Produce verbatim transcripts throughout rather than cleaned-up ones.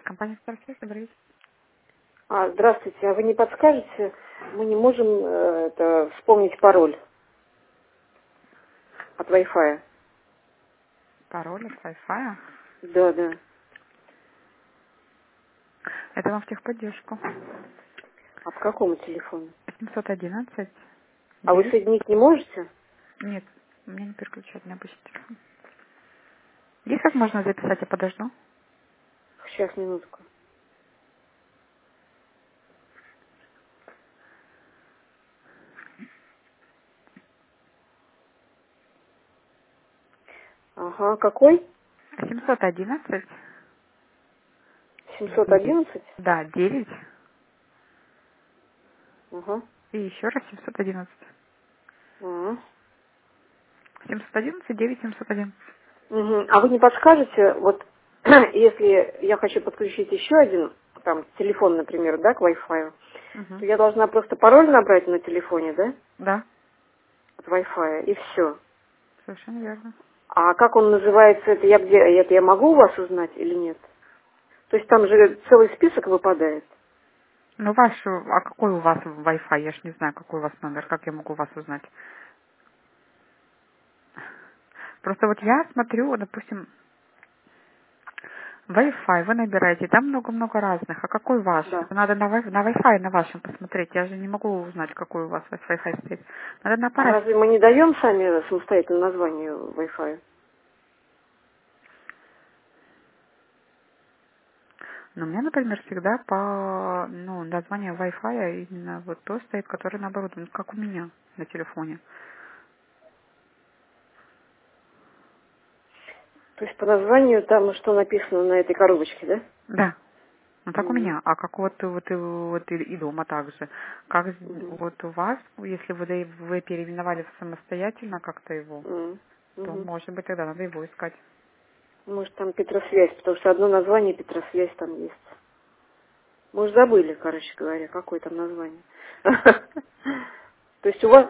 Компания «Старсвязь», добрый вечер. А, здравствуйте, а вы не подскажете? Мы не можем э, это, вспомнить пароль от Wi-Fi. Пароль от Wi-Fi. Да, да. Это вам в техподдержку. А по какому телефону? семьсот одиннадцать А вы девять. соединить не можете? Нет, меня не переключать на обычный телефон. Есть как можно записать, я подожду. Сейчас, минутку. Ага, какой? семьсот одиннадцать семьсот девять. одиннадцать. Да, девять. Ага. И еще раз семьсот одиннадцать. Ага. семьсот одиннадцать девять семьсот одиннадцать. Мгм. А вы не подскажете, вот если я хочу подключить еще один там телефон, например, да, к Wi-Fi, Угу. то я должна просто пароль набрать на телефоне, да, Да, от Wi-Fi, и все. совершенно верно. А как он называется, это я где, это я могу у вас узнать или нет? То есть там же целый список выпадает. Ну, ваш, а какой у вас Wi-Fi? Я ж не знаю, какой у вас номер, как я могу вас узнать? Просто вот я смотрю, допустим, Wi-Fi вы набираете, там много-много разных. А какой ваш? Да. Это надо на, Wi- на Wi-Fi на вашем посмотреть. Я же не могу узнать, какой у вас Wi-Fi стоит. Надо на А аппарате. разве мы не даем сами самостоятельно название Wi-Fi? Но у меня, например, всегда по ну, названию Wi-Fi именно вот то стоит, который наоборот, ну, как у меня на телефоне. То есть по названию там что написано на этой коробочке, да? Да. Ну так у Мгм. меня. А как вот, вот, и- вот и, и дома также. Как с- Мгм. вот у вас, если вы, да- вы переименовали самостоятельно как-то его, Мгм. то, Мгм. может быть, тогда надо его искать. Может там Петросвязь, потому что одно название Петросвязь там есть. Мы уже забыли, короче говоря, какое там название. То есть у вас...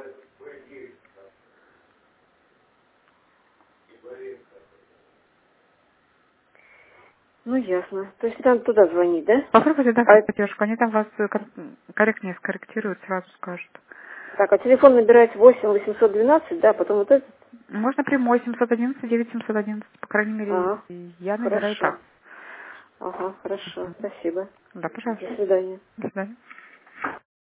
Ну, ясно. То есть надо туда звонить, да? Попробуйте, да, в А, э- техподдержку. Они там вас э, кон- корректнее скорректируют, сразу скажут. так, а телефон набирать восемь восемьсот двенадцать, да, потом вот этот? Можно прямой семьсот одиннадцать девять семьсот одиннадцать. По крайней мере, Ага, я набираю хорошо. так. Ага, хорошо, Мгм. спасибо. Да, До пожалуйста. свидания. До свидания.